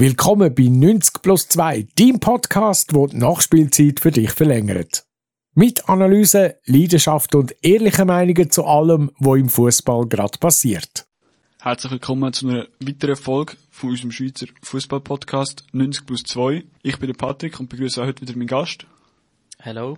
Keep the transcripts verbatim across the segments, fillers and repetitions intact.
Willkommen bei neunzig plus zwei, deinem Podcast, der die Nachspielzeit für dich verlängert. Mit Analyse, Leidenschaft und ehrlichen Meinungen zu allem, was im Fußball gerade passiert. Herzlich willkommen zu einer weiteren Folge von unserem Schweizer Fußball-Podcast neunzig plus zwei. Ich bin der Patrick und begrüße auch heute wieder meinen Gast. Hallo.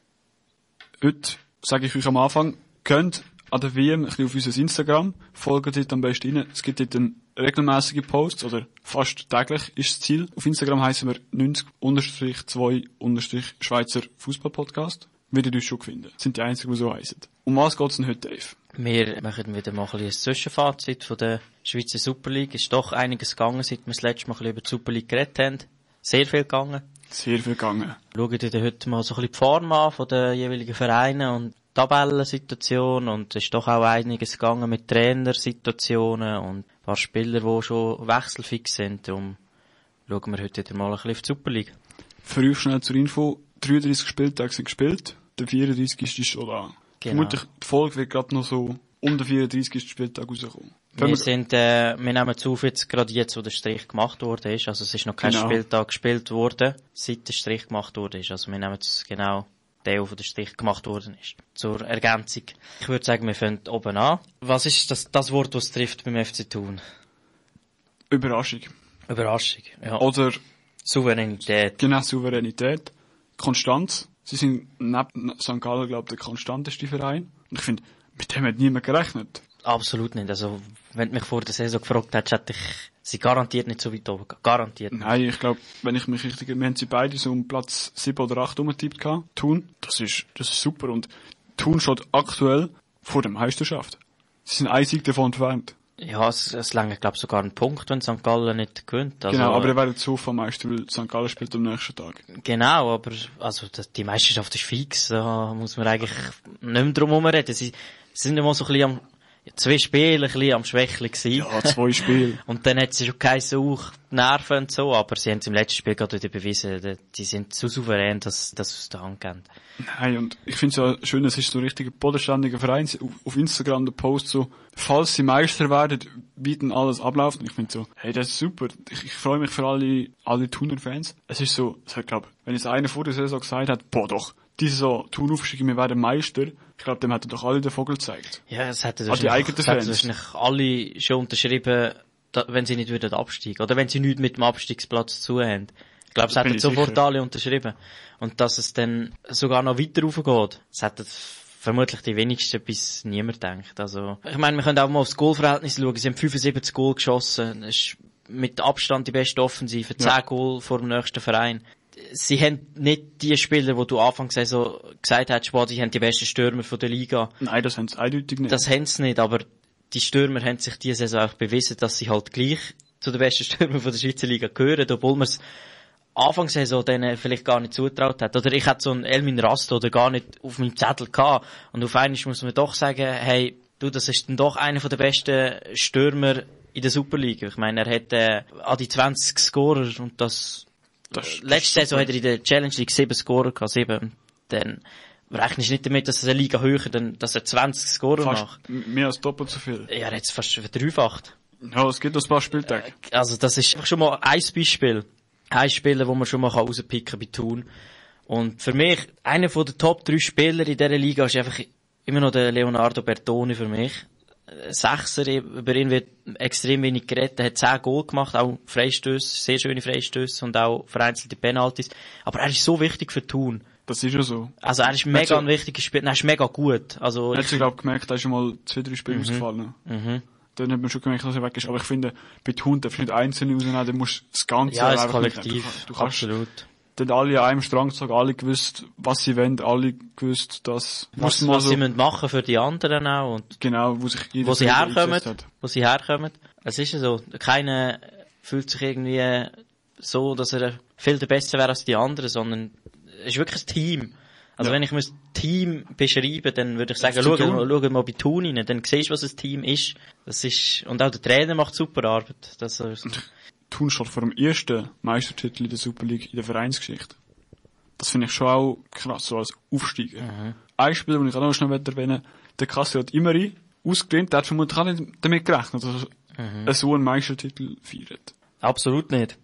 Heute sage ich euch am Anfang, könnt an der W M ein bisschen auf unser Instagram, folgt dort am besten rein. Es gibt dort einen regelmäßige Posts, oder fast täglich ist das Ziel. Auf Instagram heissen wir neunzig zwei Schweizer Fußball-Podcast. Werdet ihr uns schon finden. Das sind die einzigen, die so heissen. Um was geht's denn heute, Dave? Wir machen wieder mal ein, ein Zwischenfazit von der Schweizer Super League. Es ist doch einiges gegangen, seit wir das letzte Mal ein bisschen über die Super League geredet haben. Sehr viel gegangen. Sehr viel gegangen. Schauen wir heute mal so ein bisschen die Form an von den jeweiligen Vereinen und Tabellensituation, und es ist doch auch einiges gegangen mit Trainersituationen und ein paar Spieler, die schon wechselfix sind. Darum schauen wir heute wieder mal ein bisschen auf die Super League. Für euch schnell zur Info, dreiunddreissig Spieltage sind gespielt, der vierunddreissigste ist schon da. Genau. Vermutlich, die Folge wird gerade noch so um den vierunddreissigsten Spieltag rauskommen. Wir, wir sind, äh, wir nehmen zu, jetzt, gerade jetzt, wo der Strich gemacht worden ist, also es ist noch kein genau. Spieltag gespielt worden, seit der Strich gemacht worden ist, also wir nehmen jetzt genau der, wo der Strich gemacht worden ist. Zur Ergänzung. Ich würde sagen, wir fangen oben an. Was ist das, das Wort, das es trifft beim F C Thun? Überraschung. Überraschung, ja. Oder Souveränität. Genau, Souveränität. Konstanz. Sie sind neben Sankt Gallen, glaube ich, der konstanteste Verein. Und ich finde, mit dem hat niemand gerechnet. Absolut nicht. Also, wenn du mich vor der Saison gefragt hättest, hätte ich sie garantiert nicht so weit oben. Garantiert nicht. Nein, ich glaube, wenn ich mich richtig, wir haben sie beide so um Platz sieben oder acht rumgetippt gehabt. Thun, das ist, das ist super. Und Thun steht aktuell vor der Meisterschaft. Sie sind ein Sieg davon entfernt. Ja, es, es länger, glaube ich, sogar einen Punkt, wenn Sankt Gallen nicht gewinnt. Also, genau, aber er wäre so vom Meister, weil Sankt Gallen spielt am nächsten Tag. Genau, aber, also, die Meisterschaft ist fix. Da muss man eigentlich nicht mehr drum herum reden. Sie, sie sind immer so ein bisschen am, zwei Spiele ein bisschen am Schwächling gewesen. Ja, zwei Spiele. Und dann hat sie schon geheißen, auch die Nerven und so, aber sie haben es im letzten Spiel gerade wieder bewiesen, die sind so souverän, dass das aus der Hand geht. Nein, und ich finde es ja schön, es ist so ein richtiger bodenständiger Verein. Auf Instagram der Post so, falls sie Meister werden, wie denn alles abläuft. Und ich finde so, hey, das ist super. Ich, ich freue mich für alle, alle Thuner-Fans. Es ist so, ich glaube, wenn jetzt einer vor der Saison gesagt hat, boah doch, diese Saison Thun aufsteigen, wir werden Meister, ich glaube, dem hätten doch alle den Vogel gezeigt. Ja, das hätten also wahrscheinlich alle schon unterschrieben, da, wenn sie nicht würden absteigen. Oder wenn sie nichts mit dem Abstiegsplatz zu haben. Ich glaube, es hätten sofort sicher. alle unterschrieben. Und dass es dann sogar noch weiter raufgeht, das hätten vermutlich die wenigsten bis niemand denkt. Also, ich meine, wir können auch mal aufs Goalverhältnis schauen. Sie haben fünfundsiebzig Goal geschossen. Das ist mit Abstand die beste Offensive. zehn ja. Goal vor dem nächsten Verein. Sie haben nicht die Spieler, die du anfangs so gesagt hast, boah, die haben die besten Stürmer von der Liga. Nein, das haben sie eindeutig nicht. Das haben sie nicht, aber die Stürmer haben sich diese Saison auch bewiesen, dass sie halt gleich zu den besten Stürmern von der Schweizer Liga gehören, obwohl man es anfangs so denen vielleicht gar nicht zutraut hat. Oder ich hatte so einen Elmin Rast oder gar nicht auf meinem Zettel gehabt. Und auf einmal muss man doch sagen, hey, du, das ist dann doch einer der besten Stürmer in der Superliga. Ich meine, er hat äh, an die zwanzig Scorer und das Das, das Letzte Saison hat er in der Challenge League sieben Scorer gehabt, sieben. Dann rechnest du nicht damit, dass er eine Liga höher, dann, dass er zwanzig Scorer fast macht. Mehr als doppelt so viel. Ja, er hat es fast verdreifacht. Ja, es gibt noch ein paar Spieltage. Also, das ist einfach schon mal ein Beispiel. Ein Spieler, wo man schon mal rauspicken kann bei Thun. Und für mich, einer von den Top drei Spieler in dieser Liga ist einfach immer noch der Leonardo Bertoni für mich. Sechser, über ihn wird extrem wenig geredet. Er hat zehn Goal gemacht, auch Freistöße, sehr schöne Freistöße und auch vereinzelte Penalties. Aber er ist so wichtig für Thun. Das ist ja so. Also er ist mega ein wichtiger Spieler, er ist mega gut. Also, er hat sich, glaube ich, gemerkt, er ist schon mal zwei, drei Spiele mhm. ausgefallen. Mhm. Dann hat man schon gemerkt, dass er weg ist. Aber ich finde, bei Thun darfst du nicht einzelne rausnehmen, dann musst du das Ganze... Ja, das Kollektiv, du, du kannst, absolut. Dann alle an einem Strang gezogen, alle gewusst, was sie wollen, alle gewusst, dass... Was, was so, sie müssen machen für die anderen auch. Und genau, wo sich jeder... Wo sie herkommen, wo sie herkommen. Es ist ja so, keiner fühlt sich irgendwie so, dass er viel besser wäre als die anderen, sondern es ist wirklich ein Team. Also ja. Wenn ich mir das Team beschreibe, dann würde ich sagen, schau, schau mal bei Thun rein, dann siehst du, was ein Team ist. Das ist, und auch der Trainer macht super Arbeit. Das ist, Thun steht vor dem ersten Meistertitel in der Super League in der Vereinsgeschichte. Das finde ich schon auch krass, so als Aufsteiger. Mhm. Ein Spieler, den ich auch noch schnell erwähnen möchte, der Kassiot Imeri, ausgelehnt, der hat vermutlich auch nicht damit gerechnet, dass er mhm. so einen Meistertitel feiert. Absolut nicht.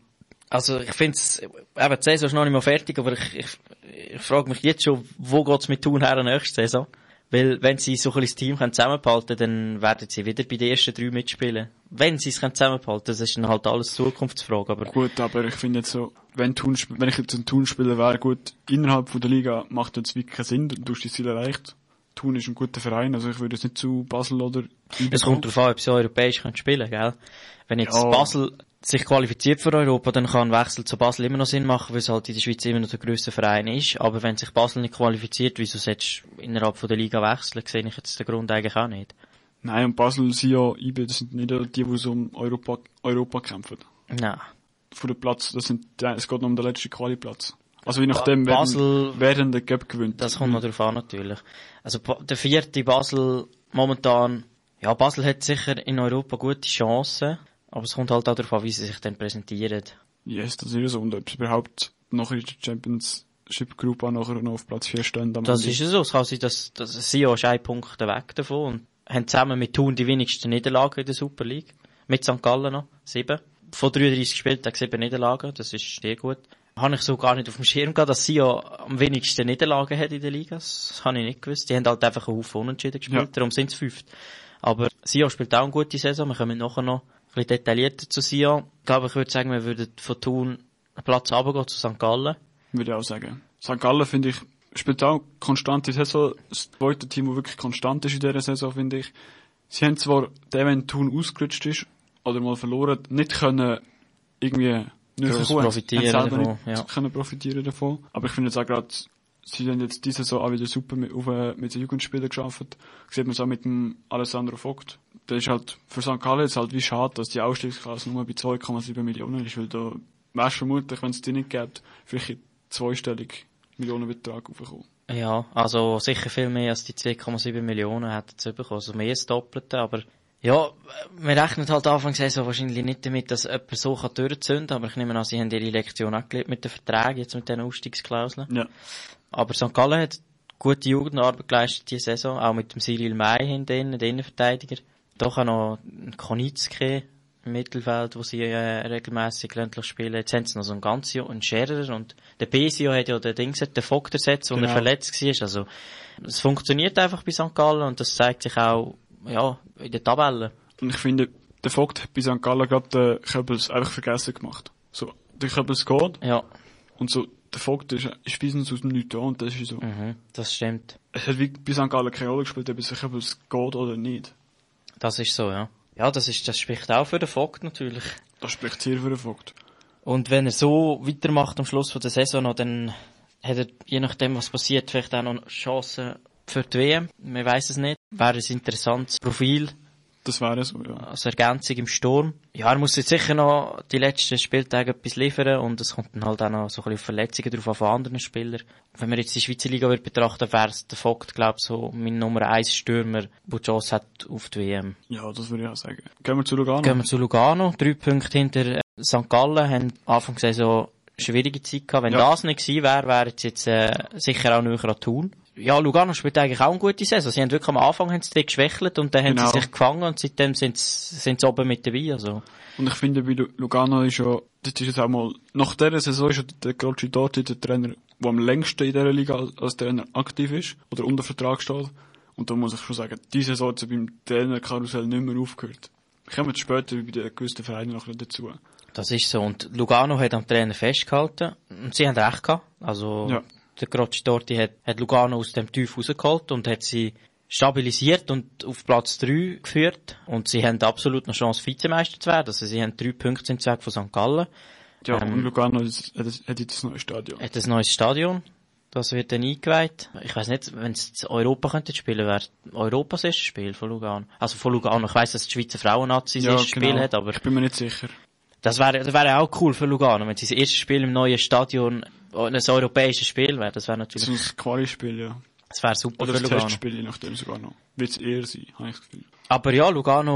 Also ich finde es, eben die Saison ist noch nicht mal fertig, aber ich, ich, ich frage mich jetzt schon, wo geht's mit Thun her nächste Saison? Weil wenn sie so ein bisschen das Team können zusammenhalten können, dann werden sie wieder bei den ersten drei mitspielen. Wenn sie es können zusammenhalten, das ist dann halt alles Zukunftsfrage. Aber gut, aber ich finde jetzt so, wenn, Thun, wenn ich jetzt ein Thun-Spieler wäre, gut, innerhalb von der Liga macht jetzt wirklich keinen Sinn, du hast die Ziele erreicht. Thun ist ein guter Verein, also ich würde jetzt nicht zu Basel oder... Es kommt darauf an, ob sie europäisch spielen können, gell? Wenn jetzt ja. Basel sich qualifiziert für Europa, dann kann ein Wechsel zu Basel immer noch Sinn machen, weil es halt in der Schweiz immer noch der grösste Verein ist. Aber wenn sich Basel nicht qualifiziert, wieso solltest du innerhalb von der Liga wechseln, sehe ich jetzt den Grund eigentlich auch nicht. Nein, und Basel sind ja, I B, das sind nicht die, die so um Europa, Europa kämpfen. Nein. Von der Platz, das sind, es geht nur um den letzten Quali-Platz. Also je nachdem, ba- Basel, wer denn den Cup gewinnt. Das kommt noch drauf an, natürlich. Also der vierte Basel momentan, ja, Basel hat sicher in Europa gute Chancen, aber es kommt halt auch darauf an, wie sie sich dann präsentieren. Yes, das ist so. Und ob sie überhaupt nachher in der Championship Group auch nachher noch auf Platz vier stehen. Das ist ja so. Es kann sein, dass, dass Sion ist ein Punkt weg davon und haben zusammen mit Thun die wenigsten Niederlagen in der Super League. Mit Sankt Gallen noch. Sieben. Von dreiunddreissig Spieltagen sieben Niederlagen. Das ist sehr gut. Habe ich so gar nicht auf dem Schirm gehabt, dass Sion am wenigsten Niederlagen hat in der Liga. Das habe ich nicht gewusst. Die haben halt einfach einen Haufen Unentschieden gespielt. Ja. Darum sind es fünft. Aber Sion spielt auch eine gute Saison. Wir kommen nachher noch ein bisschen detaillierter zu Sion. Ich glaube, ich würde sagen, wir würden von Thun einen Platz runtergehen zu Sankt Gallen. Würde ich auch sagen. Sankt Gallen, finde ich, spielt auch konstante Saison. Das zweite Team, das wirklich konstant ist in dieser Saison, finde ich. Sie haben zwar, der, wenn Thun ausgerutscht ist, oder mal verloren, nicht können irgendwie nicht profitieren davon, nicht ja. können profitieren davon. Aber ich finde jetzt auch gerade, sie haben jetzt diese Saison auch wieder super mit, auf, mit den Jugendspielern geschafft. Sieht man es auch mit dem Alessandro Vogt. Der ist halt, für Sankt Gallen jetzt halt wie schade, dass die Ausstiegsklasse nur bei zwei Komma sieben Millionen ist, weil da wärst vermutlich, wenn es die nicht gibt, vielleicht ein zweistellig Millionenbetrag aufgekommen. Ja, also sicher viel mehr als die zwei Komma sieben Millionen hätten sie bekommen, also mehr als das Doppelte, aber ja, wir rechnen halt Anfang der Saison wahrscheinlich nicht damit, dass jemand so durchzünden kann, aber ich nehme an, sie haben ihre Lektion auch gelernt mit den Verträgen, jetzt mit diesen Ausstiegsklauseln. Ja. Aber Sankt Gallen hat gute Jugendarbeit geleistet diese Saison, auch mit dem Cyril May hinten, den Innenverteidiger. Doch auch noch ein Konitzki im Mittelfeld, wo sie äh, regelmässig ländlich spielen. Jetzt haben sie noch so einen ganz einen Scherer und der Besio hat ja den Dings, den Vogt ersetzt, wo genau. er verletzt war. Also, es funktioniert einfach bei Sankt Gallen und das zeigt sich auch, ja, in der Tabelle. Und ich finde, der Vogt hat bei Sankt Gallen gerade den Köbels einfach vergessen gemacht. So, der Köbels geht. Ja. Und so, der Vogt ist, ist bis aus dem Nichts da und das ist so. Mhm, das stimmt. Es hat wie bei Sankt Gallen keine Rolle gespielt, ob der Köbels geht oder nicht. Das ist so, ja. Ja, das ist, das spricht auch für den Vogt natürlich. Das spricht sehr für den Vogt. Und wenn er so weitermacht am Schluss von der Saison noch, dann hat er, je nachdem was passiert, vielleicht auch noch Chancen für die W M. Man weiss es nicht. Wäre ein interessantes Profil. Das wäre so, ja. Als Ergänzung im Sturm. Ja, er muss jetzt sicher noch die letzten Spieltage etwas liefern und es kommt dann halt auch noch so ein bisschen Verletzungen drauf an von anderen Spielern. Wenn man jetzt die Schweizer Liga wird betrachten, wäre es der Vogt, glaube ich, so mein Nummer eins Stürmer, der die Chance hat auf die W M. Ja, das würde ich auch sagen. Gehen wir zu Lugano. Gehen wir zu Lugano. Drei Punkte hinter Sankt Gallen, haben Anfang der Saison schwierige Zeit gehabt. Wenn ja. das nicht gewesen wäre, wäre es jetzt äh, sicher auch näher an Thun. Ja, Lugano spielt eigentlich auch eine gute Saison. Sie haben wirklich am Anfang haben sie geschwächelt und dann genau. haben sie sich gefangen und seitdem sind sie, sind sie oben mit dabei. Also. Und ich finde, bei Lugano ist ja, das ist jetzt auch mal, nach dieser Saison ist ja der Croci Dorti der Trainer, der am längsten in dieser Liga als, als Trainer aktiv ist oder unter Vertrag steht. Und da muss ich schon sagen, diese Saison hat beim Trainerkarussell nicht mehr aufgehört. Wir kommen später bei den gewissen Vereinen noch dazu. Das ist so. Und Lugano hat am Trainer festgehalten und sie haben recht gehabt. Also, ja. Der Croci Dorti hat, hat Lugano aus dem Tief rausgeholt und hat sie stabilisiert und auf Platz drei geführt. Und sie haben absolut eine Chance, Vizemeister zu werden. Also sie haben drei Punkte im Zweig von Sankt Gallen. Ja, ähm, und Lugano hat jetzt ein neues Stadion. Hat ein neues Stadion. Das wird dann eingeweiht. Ich weiss nicht, wenn sie Europa könnten spielen, wäre Europas erstes Spiel von Lugano. Also von Lugano. Ich weiss, dass die Schweizer Frauen-Nazi das erste genau. Spiel hat, aber... Ich bin mir nicht sicher. Das wäre, das wäre auch cool für Lugano, wenn sie das erste Spiel im neuen Stadion ein europäisches Spiel wäre. Das wäre natürlich... So ein Quali-Spiel, ja. Das wäre super Oder für Lugano. Oder das Testspiel, je nachdem sogar noch. Wird es eher sein, habe ich das Gefühl. Aber ja, Lugano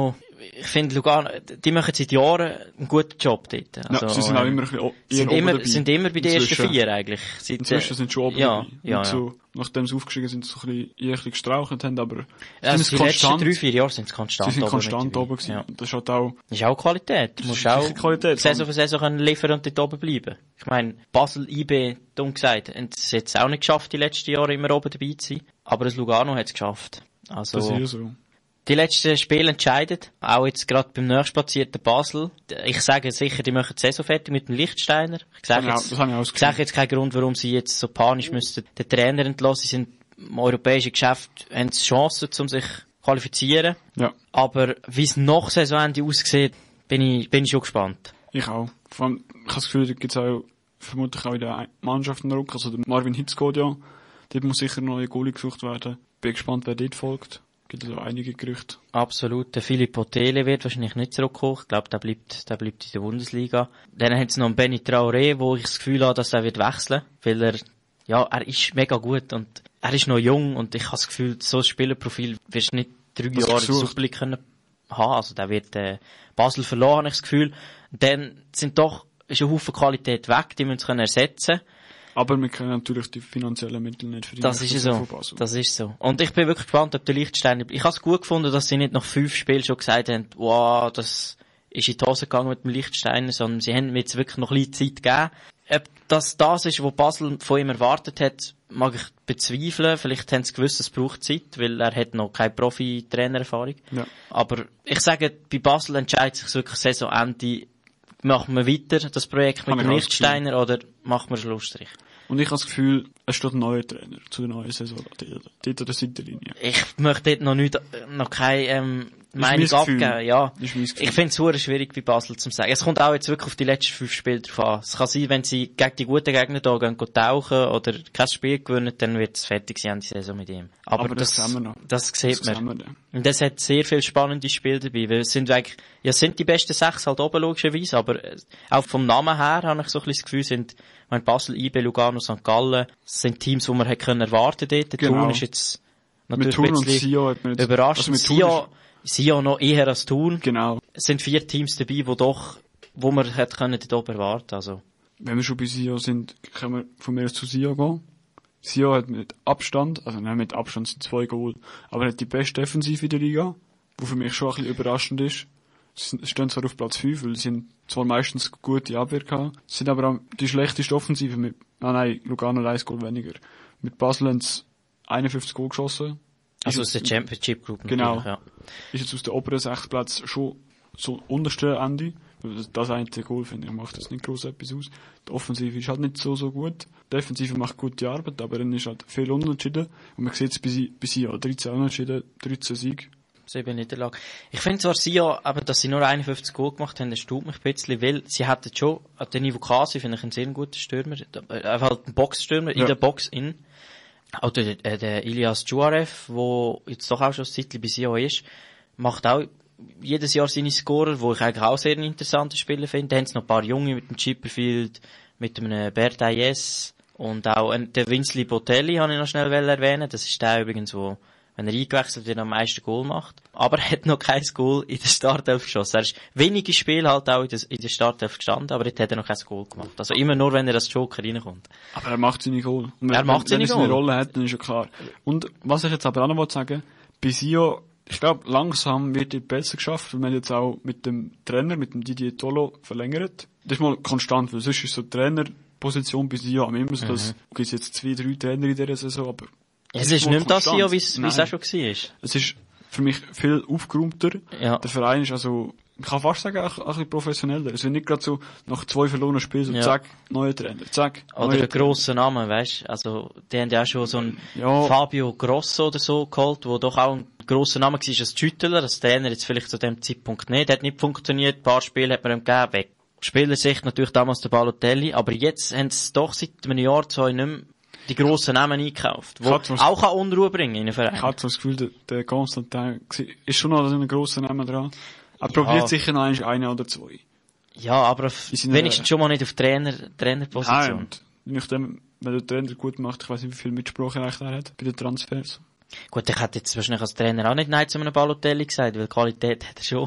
ich finde, Lugano, die machen seit Jahren einen guten Job dort. Also, ja, sie sind auch immer ein bisschen eher sind oben immer, dabei. sind immer bei den ersten Inzwischen- vier eigentlich. Seit, Inzwischen sind sie schon oben ja, dabei. ja, Und ja. so, nachdem sie aufgestiegen sind, so ein bisschen, eher ein bisschen gestrauchelt haben, aber Also sie die letzten drei, vier Jahre sind sie konstant sie sind oben konstant mit dabei. oben gewesen. Ja. Das ist halt auch, Das ist auch Qualität. Du Das musst ist auch sicher Qualität. Saison für Saison können liefern und dort oben bleiben. Ich meine, Basel, I B, dumm gesagt, haben es jetzt auch nicht geschafft, die letzten Jahre immer oben dabei zu sein. Aber das Lugano hat es geschafft. Also, das ist ja so. die letzten Spiele entscheiden. Auch jetzt gerade beim nächstplatzierten Basel. Ich sage sicher, die machen die Saison fertig mit dem Lichtsteiner. Ich sage Ja, jetzt, das habe ich auch das ich sage Gefühl. jetzt keinen Grund, warum sie jetzt so panisch müssten den Trainer entlassen. Sie sind im europäischen Geschäft, haben sie Chancen, um sich zu qualifizieren. Ja, Aber wie es nach Saisonende aussieht, bin ich, bin ich schon gespannt. ich auch. Vor allem, ich habe das Gefühl, da gibt es auch, vermutlich auch in der Mannschaft einen Ruck. Also der Marvin Hitz geht ja. Dort muss sicher noch ein Goalie gesucht werden. Bin gespannt, wer dort folgt. Gibt also einige Gerüchte. Absolut. Der Philipp Otele wird wahrscheinlich nicht zurückkommen. Ich glaube, der bleibt, der bleibt in der Bundesliga. Dann haben sie noch einen Benny Traoré, wo ich das Gefühl habe, dass er wird wechseln. Weil er, ja, er ist mega gut und er ist noch jung und ich habe das Gefühl, so ein Spielerprofil wirst du nicht drei Das Jahre in der gesucht. Super League können haben. Also, der wird, äh, Basel verloren, habe ich das Gefühl. Dann sind doch, ist ein Haufen Qualität weg, die müssen sie können ersetzen. Aber wir können natürlich die finanziellen Mittel nicht verdienen. Das ist so. von Basel. Das ist so. Und ich bin wirklich gespannt, ob der Lichtsteiner, ich habe es gut gefunden, dass sie nicht nach fünf Spielen schon gesagt haben, wow, das ist in die Hose gegangen mit dem Lichtsteiner, sondern sie haben mir jetzt wirklich noch ein bisschen Zeit gegeben. Ob das das ist, was Basel von ihm erwartet hat, mag ich bezweifeln. Vielleicht haben sie gewusst, es braucht Zeit, weil er hat noch keine Profi-Trainererfahrung. Ja. Aber ich sage, bei Basel entscheidet sich wirklich Saisonende, machen wir weiter das Projekt mit Habe dem ich auch das Lichtsteiner oder machen wir Schlussstrich? Und ich habe das Gefühl, es steht ein neuer Trainer zu der neuen Saison. Dort dort an der Seitenlinie. Ich möchte dort noch nicht, noch keine, ähm, Das ist Meinung mein Gefühl. abgeben, ja. Das ist mein Gefühl. Ich finde es super schwierig bei Basel zu sagen. Es kommt auch jetzt wirklich auf die letzten fünf Spiele drauf an. Es kann sein, wenn sie gegen die guten Gegner da gehen, gehen tauchen oder kein Spiel gewinnen, dann wird es fertig sein, die Saison mit ihm. Aber, Aber das das, sehen wir noch. das sieht Das sehen man. wir dann. Und das hat sehr viele spannende Spiele dabei, weil es sind eigentlich, ja, es sind die besten sechs halt oben logischerweise, aber äh, auch vom Namen her habe ich so ein bisschen das Gefühl, sind, mein Basel, I B, Lugano, Sankt Gallen, das sind Teams, die man hätte können erwarten dort. Der Genau. Thun ist jetzt Mit natürlich Thun ein und bisschen Sion hat man jetzt, überraschend. also mit Thun Sion, Sion noch eher als Thun. ist, genau. Es sind vier Teams dabei, wo doch, wo man hätte können dort oben erwarten, also. Wenn wir schon bei Sion sind, können wir von mir aus zu Sion gehen. Sion hat mit Abstand, also nein, mit Abstand sind zwei Goal, aber hat die beste Defensive in der Liga, wo für mich schon ein bisschen überraschend ist. Sie stehen zwar auf Platz fünf, weil sie haben zwar meistens gute Abwehr gehabt, sie sind aber auch die schlechteste Offensive mit, ah nein, Lugano hat ein Goal weniger. Mit Basel haben sie einundfünfzig Goal geschossen. Also Ist aus der jetzt- Championship Group Genau. natürlich, ja. Ist jetzt aus der oberen sechs Plätzen schon so unterste Ende. Das, das einzige Goal, finde ich, macht das nicht gross etwas aus. Die Offensive ist halt nicht so, so gut. Die Defensive macht gute Arbeit, aber dann ist halt viel unentschieden. Und man sieht es bei sie, bei sie ja, dreizehn Unentschieden, dreizehn Sieg. Sieben Niederlagen. Ich finde zwar Sion, aber dass sie nur einundfünfzig Goal gemacht haben, das staunt mich ein bisschen, weil sie hätten schon, an der Niveau Kasi finde ich einen sehr guten Stürmer, äh, halt einen Boxstürmer in Ja. der Box in. Oder der, äh, der Ilias Juarev, der jetzt doch auch schon ein Zeitchen bei Sion ist, macht auch jedes Jahr seine Scorer, wo ich eigentlich auch sehr einen interessanten Spieler finde. Da haben sie noch ein paar Junge mit dem Chipperfield, mit dem Bertayes und auch ein, der Winsley Botelli habe ich noch schnell erwähnen. Das ist der übrigens, wo, wenn er eingewechselt wird, am meisten Goal macht. Aber er hat noch kein Goal in der Startelf geschossen. Er ist wenige Spiele halt auch in der, in der Startelf gestanden, aber jetzt hat er noch kein Goal gemacht. Also immer nur, wenn er als Joker reinkommt. Aber er macht seine Goal. Und wenn, Er macht wenn, seine wenn er seine Goal. Rolle hat, dann ist ja klar. Und was ich jetzt aber auch noch sagen will, bei Sion, ich glaube, langsam wird die besser geschafft, weil man jetzt auch mit dem Trainer, mit dem Didier Tolo verlängert. Das ist mal konstant, weil sonst ist so die Trainerposition bei Sion am immer so, dass, okay, es jetzt zwei, drei Trainer in dieser Saison, aber Es ist mal nicht mehr das konstant. Sion, wie es wie es Nein. auch schon war. Es ist für mich viel aufgeräumter. Ja. Der Verein ist also, ich kann fast sagen, auch, auch ein bisschen professioneller. Es wird nicht gerade so, nach zwei verlorenen Spielen, so Ja. zack, neuer Trainer, zack, Oder neuer der grosse Name, weißt? Also, die haben ja auch schon so einen Ja. Fabio Grosso oder so geholt, der doch auch ein grosser Name war als Schüttler, als Trainer jetzt vielleicht zu dem Zeitpunkt nicht. Der hat nicht funktioniert, ein paar Spiele hat man ihm gegeben, weg. Spielersicht natürlich damals der Balotelli, aber jetzt haben sie doch seit einem Jahr, zwei nicht mehr die grossen Namen eingekauft, die Ich hatte was- auch an Unruhe bringen in den Ich Verein. hatte so das Gefühl, der, der Constantin ist schon noch so ein grosser Name dran. Er probiert sicher noch einmal einen oder zwei. Ja, aber auf, Die sind, wenigstens äh, schon mal nicht auf Trainer, Nein, Trainerposition. und nachdem, wenn der Trainer gut macht, ich weiß nicht, wie viel Mitspracherecht er hat bei den Transfers. Gut, ich hätte jetzt wahrscheinlich als Trainer auch nicht Nein zu einem Balotelli gesagt, weil Qualität hat er schon.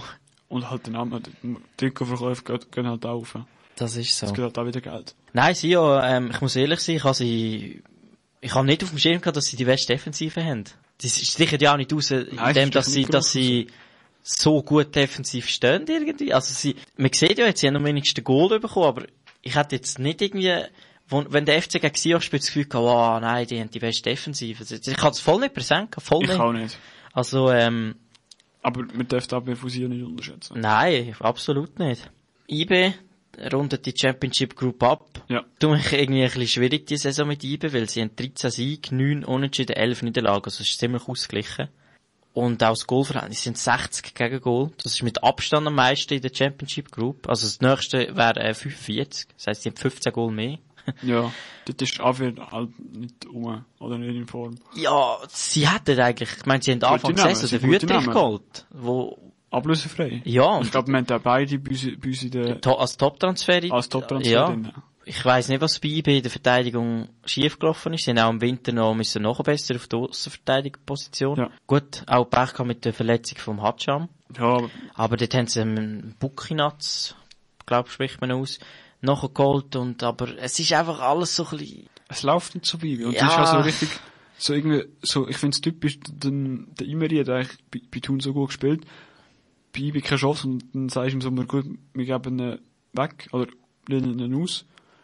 Und halt der Name, die Trikotverkäufe gehen, gehen halt auch auf. Das ist so. Es geht halt auch wieder Geld. Nein, sie ja, ähm, ich muss ehrlich sein, ich habe sie, ich habe nicht auf dem Schirm gehabt, dass sie die beste Defensive haben. Die stichen ja auch nicht raus, in Nein, dem, das dass sie, dass sie so gut defensiv stehen irgendwie. Also sie, man sieht ja jetzt, sie haben noch wenigstens den Goal bekommen, aber ich hätte jetzt nicht irgendwie, wo, wenn der F C gegen Sion spielt, das Gefühl gehabt, oh nein, die haben die beste Defensive. Ich habe es voll nicht präsent gehabt, voll ich nicht. auch nicht. Also, ähm, aber man darf die Abwehr von Sion nicht unterschätzen. Nein, absolut nicht. I B rundet die Championship Group ab. Ja. Du mich irgendwie ein bisschen schwierig, die Saison mit I B, weil sie haben dreizehn Siege, neun Unentschieden, elf Niederlagen. Also es ist ziemlich ausgeglichen. Und auch das Goalverhältnis sind sechzig gegen Goal. Das ist mit Abstand am meisten in der Championship Group. Also das nächste wäre äh, fünfundvierzig. Das heisst, sie haben fünfzehn Goal mehr. Ja, dort ist die Abwehr halt nicht um, oder nicht in Form. Ja, sie hätten eigentlich, ich meine, sie haben Anfang der Saison den Wüterich geholt, wo ablösefrei. Ja. Und ich glaube, wir haben da beide bei uns, bei uns in der... To- als Top-Transfer. Als Top-Transfer. Ja. Drin. Ich weiss nicht, was bei I B in der Verteidigung schiefgelaufen ist. Sie haben auch im Winter noch müssen nachbessern auf der Aussenverteidigungsposition. Ja. Gut, auch Pech gehabt mit der Verletzung vom Hatscham. Ja, aber... Aber dort haben sie einen Bukinatz, glaub, spricht man aus, nachgeholt und, aber es ist einfach alles so ein bisschen... Es läuft nicht so wie. Und Ja. es ist auch so richtig, so irgendwie, so, ich find's typisch, den, der Imeri hat eigentlich bei, bei Thun so gut gespielt. Bei I B keine Chance und dann sagst du ihm so, wir, gut, wir geben ihn weg, oder lehnen ihn aus.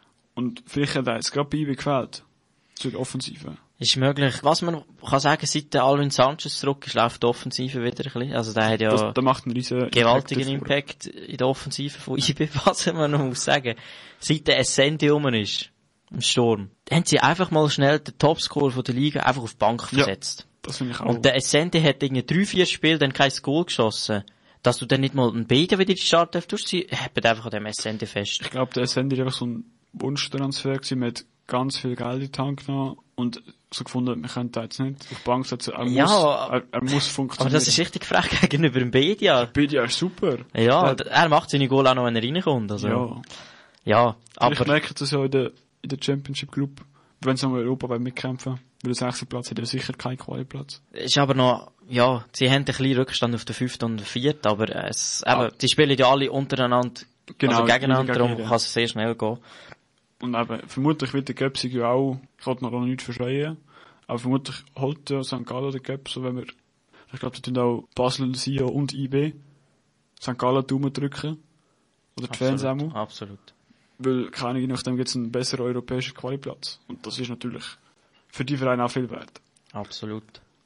Und vielleicht hat er jetzt gerade bei I B gefällt. Zur Offensive. Ist möglich. Was man kann sagen, seit der Alvin Sanchez zurück ist, läuft die Offensive wieder ein bisschen. Also der hat ja Das, der macht einen riesen gewaltigen Impact in der Offensive von I B, was man noch muss sagen. Seit der Essenti rum ist, im Sturm, haben sie einfach mal schnell den Topscorer von der Liga einfach auf die Bank versetzt. Ja, das finde ich auch. Und der Essenti hat irgendwie drei, vier Spiele dann kein Goal geschossen. Dass du dann nicht mal einen Beide wieder in die Startelf tust, sie hebt einfach an dem Essenti fest. Ich glaube, der Essenti war einfach so ein Wunschtransfer gewesen, mit ganz viel Geld in die Hand genommen und so gefunden, wir können da jetzt nicht auf die Bank setzen. Er Ja, muss, er, er muss funktionieren. Aber das ist richtig frech gegenüber dem Bedia. Bedia ist super. Ja, Der, er macht seine Goal auch noch, wenn er reinkommt. Also. ja. Ja, aber... Ich merke das ja in der, in der Championship Group, wenn sie um Europa mitkämpfen, weil der sechste Platz hat er sicher keinen Quali-Platz. Ist aber noch, ja, sie haben ein bisschen Rückstand auf den fünften und den vierten, aber es, Ah. eben, die spielen ja alle untereinander, Genau, also gegeneinander, gegen darum jeden. kann es sehr schnell gehen. Und eben, vermutlich wird der Göpp sich ja auch, ich wollte noch nichts verschreien, aber vermutlich holt ja Sankt Gallen den Göpp, so wenn wir, ich glaube, da tun auch Basel, Sion und I B Sankt Gallen Daumen drücken. Oder die Fans auch mal. Absolut. Weil, keine Ahnung, nachdem gibt es einen besseren europäischen Quali-Platz. Und das ist natürlich für die Vereine auch viel wert. Absolut.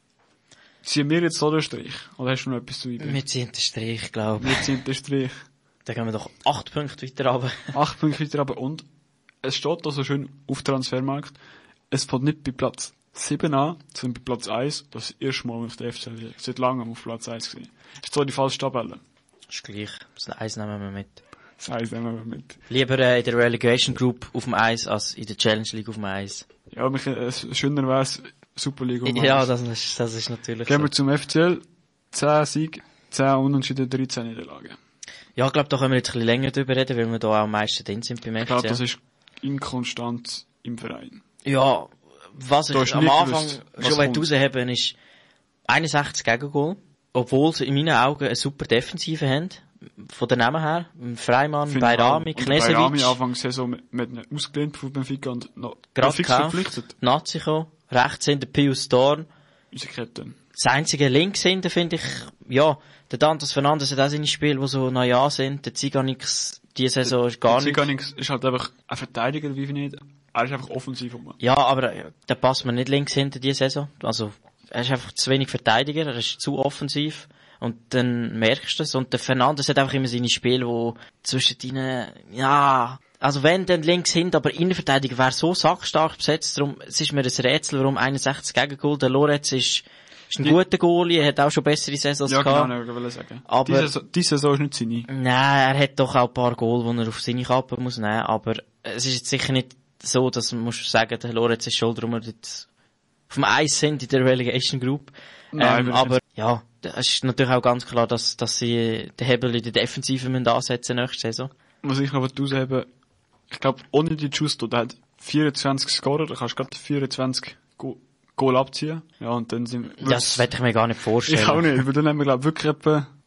Ziehen wir jetzt so den Strich? Oder hast du noch etwas zu I B? Wir ziehen den Strich, glaube ich. Wir ziehen den Strich. Dann gehen wir doch acht Punkte weiter runter. Acht Punkte weiter runter. Und es steht da so schön auf Transfermarkt, es fängt nicht bei Platz sieben an, sondern bei Platz eins. Das ist das erste Mal auf der F C seit langem auf Platz eins gewesen. Das ist zwar die falsche Tabelle. Ist gleich. Das Eis nehmen wir mit. Das heisst, nehmen wir mit. Lieber äh, in der Relegation Group auf dem Eis als in der Challenge League auf dem Eis. Ja, mich, äh, schöner wäre es Super League. Um Ja, eins. das ist, das ist natürlich Gehen so. wir zum F C L. zehn Siege, zehn Unentschieden, dreizehn Niederlagen. Ja, ich glaube, da können wir jetzt ein bisschen länger drüber reden, weil wir da auch am meisten drin sind beim Ich F C. glaube, das ist inkonstant im Verein. Ja, was Du hast ich am nie Anfang gewusst, was schon kommt. rausheben ist einundsechzig Gegengol, obwohl sie in meinen Augen eine super Defensive haben. Von der Namen her. Freimann, Finde ich Bayrami, auch. Und Bayrami Knesevic, Anfang der Saison mit, mit einem ausgelehnt von Benfica und noch gerade fix gekauft, verpflichtet. Nazico, rechts hinter Pius Dorn. Unsere Captain. Das einzige links hinten finde ich, ja, der Dantas Fernandes hat auch seine Spiele, die so naja sind. Der Ziganix, diese Saison ist gar nicht. Ziganix ist halt einfach ein Verteidiger, wie ich nicht. Er ist einfach offensiv rum. Ja, aber äh, der passt mir nicht links hinter diese Saison. Also, er ist einfach zu wenig Verteidiger, er ist zu offensiv. Und dann merkst du es. Und der Fernandes hat einfach immer seine Spiele, wo zwischen ihnen, ja, also wenn dann links hinten, aber Innenverteidiger wäre so sackstark besetzt. Darum, es ist mir ein Rätsel, warum einundsechzig Gegengol. Der Loretz ist, ist ein Die- guter Goalie, er hat auch schon bessere Saisons Ja, gehabt. genau, ich wollte sagen. Aber- Diese, Saison- diese Saison ist nicht seine. Nein, er hat doch auch ein paar Goal, die er auf seine Kappe muss nehmen. Aber es ist jetzt sicher nicht so, dass man muss sagen, der Lorenz ist schuld, warum wir dort auf dem Eis sind in der Relegation Group. Nein, ähm, würde ich aber ja, es ist natürlich auch ganz klar, dass, dass sie den Hebel in der Defensive müssen ansetzen nächste Saison. Was ich noch herausheben, ich glaube, ohne die Justo, der hat vierundzwanzig Scorer, da kannst du gerade vierundzwanzig Go- Goal abziehen. Ja, und dann sind wir... Das werde ich mir gar nicht vorstellen. Ich auch nicht, weil dann haben wir, glaube ich, wirklich etwa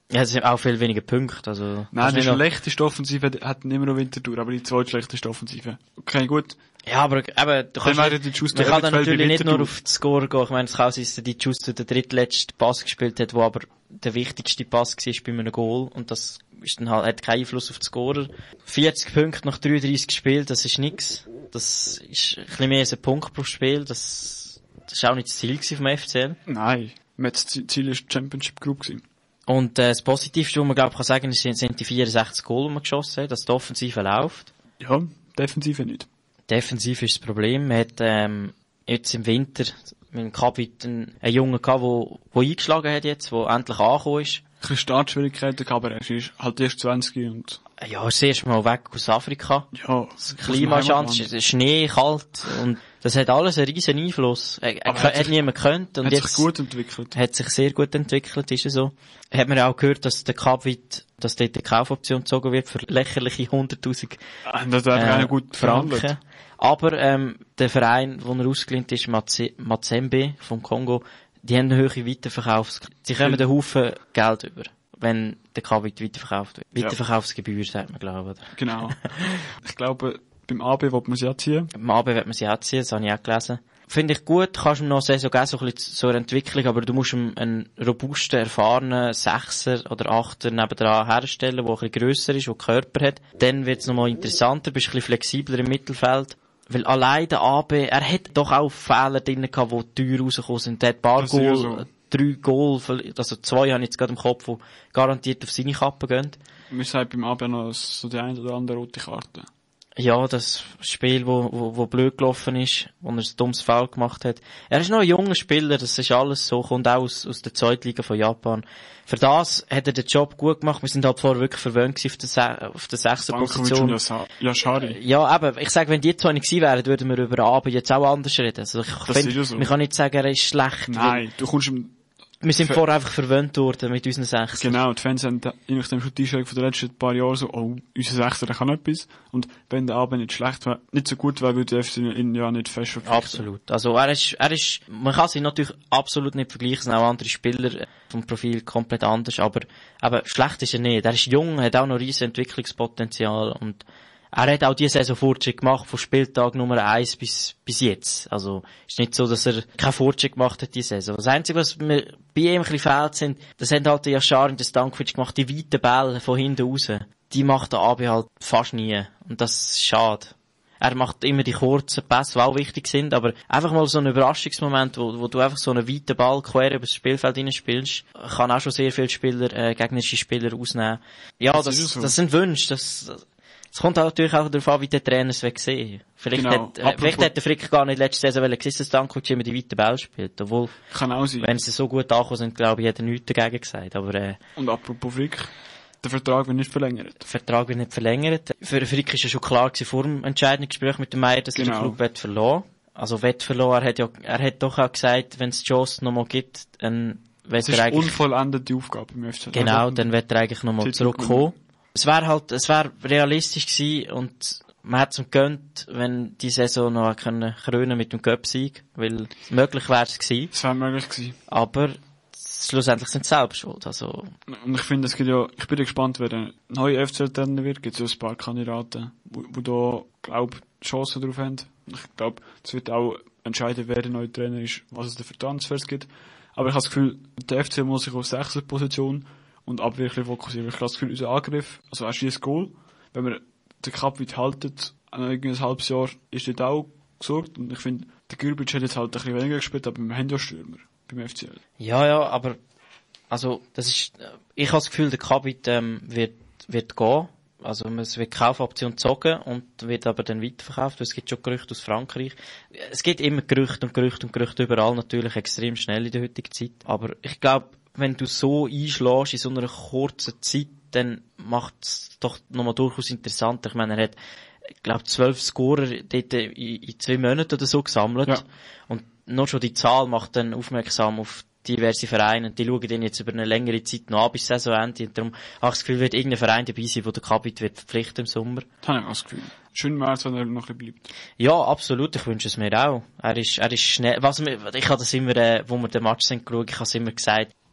Ja, es sind auch viel weniger Punkte, also. Nein, die schlechteste Offensive hat immer noch Winterthur, aber die zweitschlechteste Offensive. Okay, gut. Ja, aber, eben, du kannst, man kann dann natürlich nicht nur auf den Score gehen. Ich meine, es kann sein, dass die Just der drittletzte Pass gespielt hat, wo aber der wichtigste Pass war bei einem Goal. Und das ist dann halt, hat keinen Einfluss auf den Scorer. vierzig Punkte nach dreiunddreissig Spielen, das ist nix. Das ist ein bisschen mehr als ein Punkt pro Spiel. Das, das war auch nicht das Ziel vom F C L. Nein. Das Ziel war die Championship Group gewesen. Und, äh, das Positivste, was man, glaube ich, kann sagen, ist, sind die vierundsechzig Goal, die man geschossen hat, dass die Offensive läuft. Ja, Defensive nicht. Defensiv ist das Problem. Man hat, ähm, jetzt im Winter mit dem Kabit einen, einen Jungen gehabt, der, der eingeschlagen hat jetzt, der endlich angekommen ist. Ein bisschen Startschwierigkeiten gehabt, aber er ist halt erst zwanzig und... Ja, er ist erst mal weg aus Afrika. Ja. Das Klimaschanz, Schnee, kalt, und das hat alles einen riesen Einfluss. Er, er hat, hat niemand gekannt. Und hat jetzt sich gut entwickelt. Hat sich sehr gut entwickelt, ist es so. Hat man auch gehört, dass der Kabit, dass dort die Kaufoption gezogen wird für lächerliche hunderttausend Ah, das hat äh, gut Franken. Aber, ähm, der Verein, wo er ausgelehnt ist, Maze- Mazembe vom Kongo, die haben eine hohe Weiterverkaufs... Sie kommen einen Haufen Geld über, wenn der Kabit weiterverkauft wird. Ja. Weiterverkaufsgebühr, sagt man, glaube ich. Genau. Ich glaube, beim A B wird man sie auch ziehen. Beim A B wird man sie auch ziehen, das habe ich auch gelesen. Finde ich gut, kannst du ihm noch Saison geben, so ein bisschen zur Entwicklung, aber du musst ihm einen robusten, erfahrenen Sechser oder Achter nebendran herstellen, der ein bisschen grösser ist, der Körper hat. Dann wird es nochmal interessanter, bist ein bisschen flexibler im Mittelfeld. Weil allein der A B, er hat doch auch Fehler drin gehabt, die teuer rausgekommen sind. Der hat ein paar Das ist ja Goal, so. drei Goal, also zwei habe ich jetzt gerade im Kopf, die garantiert auf seine Kappe gehen. Wir sagen beim A B noch so die eine oder andere rote Karte. Ja, das Spiel, wo, wo, wo blöd gelaufen ist, wo er ein dummes Foul gemacht hat. Er ist noch ein junger Spieler, das ist alles so, kommt auch aus, aus der Zweitliga von Japan. Für das hat er den Job gut gemacht. Wir sind halt vorher wirklich verwöhnt gewesen auf der, Se- auf der sechsten Position. Ja, schade. Ja, aber ich sage, wenn die zwei nicht gewesen wären, würden wir über Abend jetzt auch anders reden. Also ich Das find, ist ja so. man kann nicht sagen, er ist schlecht. Nein, du kommst im... Wir sind Ver- vorher einfach verwöhnt worden mit unseren Sechsen. Genau, die Fans haben je nachdem schon die Einstellung von den letzten paar Jahren so, oh, unser Sechser, der kann etwas. Und wenn der Abend nicht schlecht wäre, nicht so gut wäre, würde der F C ihn ja nicht fest verpflichten. Absolut. Also er ist, er ist, man kann sich natürlich absolut nicht vergleichen, es sind auch andere Spieler vom Profil komplett anders, aber, aber schlecht ist er nicht. Er ist jung, hat auch noch riesen Entwicklungspotenzial und er hat auch diese Saison Fortschritt gemacht, von Spieltag Nummer eins bis, bis jetzt. Also, ist nicht so, dass er keinen Fortschritt gemacht hat, diese Saison. Das Einzige, was mir bei ihm ein bisschen fehlt, sind, das haben halt der Yashar und der Stankovic gemacht, die weiten Bälle von hinten raus. Die macht der Abi halt fast nie. Und das ist schade. Er macht immer die kurzen Pässe, die auch wichtig sind, aber einfach mal so ein Überraschungsmoment, wo, wo du einfach so einen weiten Ball quer über das Spielfeld hineinspielst, kann auch schon sehr viele Spieler, äh, gegnerische Spieler ausnehmen. Ja, das, Das das, ist so. das sind Wünsche, das, es kommt natürlich auch darauf an, wie der Trainer es sehen. Vielleicht Genau. hat, äh, Apropos- vielleicht hat der Frick gar nicht letzte Saison gesehen, dass Stankovic immer die weiten Bälle spielt. Obwohl, Kann auch sein. wenn sie so gut angekommen sind, glaube ich, hat er nichts dagegen gesagt. Aber, äh, Und apropos Frick, der Vertrag wird nicht verlängert. der Vertrag wird nicht verlängert. Für Frick ist ja schon klar gewesen, vor dem entscheidenden Gespräch mit dem Meier, dass er Genau. den Club wird verlassen. Also, wird verlassen. Er hat ja, er hat doch auch gesagt, wenn es die Chance nochmal gibt, dann wird Das er ist eigentlich, unvollendete Aufgabe im F C. genau, dann wird er eigentlich nochmal Titel zurückkommen. Es wäre halt, es wäre realistisch gewesen und man hat es ihm gegönnt, wenn die Saison noch können krönen mit dem Cup-Sieg, weil möglich wäre es gewesen. Das wäre möglich gewesen. Aber schlussendlich sind sie selber schuld. Also, Und ich finde, es gibt ja, ich bin ja gespannt, wer der neue F C L-Trainer wird. Gibt es ja ein paar Kandidaten, wo, wo da, glaub, Chancen drauf haben. Ich glaube, es wird auch entscheiden, wer der neue Trainer ist, was es da für Transfers gibt. Aber ich habe das Gefühl, der F C muss sich auf sechster Position und Abwehr ein bisschen fokussieren. Ich habe das Gefühl, unser Angriff, also er schießt Goal. Wenn wir den Cup weit halten, an irgendein halbes Jahr, ist dort auch gesorgt. Und ich finde, der Gürbic hat jetzt halt ein bisschen weniger gespielt, aber wir haben ja Stürmer beim F C L. ja, ja, aber, also, das ist, ich habe das Gefühl, der Kabit, ähm, wird, wird gehen. Also, es wird Kaufoption gezogen und wird aber dann weiterverkauft, weil es gibt schon Gerüchte aus Frankreich. Es gibt immer Gerüchte und Gerüchte und Gerüchte überall, natürlich extrem schnell in der heutigen Zeit. Aber ich glaube, wenn du so einschlägst in so einer kurzen Zeit, dann macht es doch nochmal durchaus interessanter. Ich meine, er hat, ich glaube, zwölf Scorer dort in, in zwei Monaten oder so gesammelt. Ja. Und nur schon die Zahl macht dann aufmerksam auf diverse Vereine. Die schauen dann jetzt über eine längere Zeit noch an bis Saisonende. Und darum habe ich das Gefühl, wird irgendein Verein dabei sein, wo der Kabit wird verpflichten im Sommer. Das habe ich auch das Gefühl. Schön wäre es, wenn er noch ein bisschen bleibt. Ja, absolut. Ich wünsche es mir auch. Er ist, er ist schnell. Was mir, ich habe das immer, äh, wo wir den Match sind geschaut, ich habe es immer gesagt.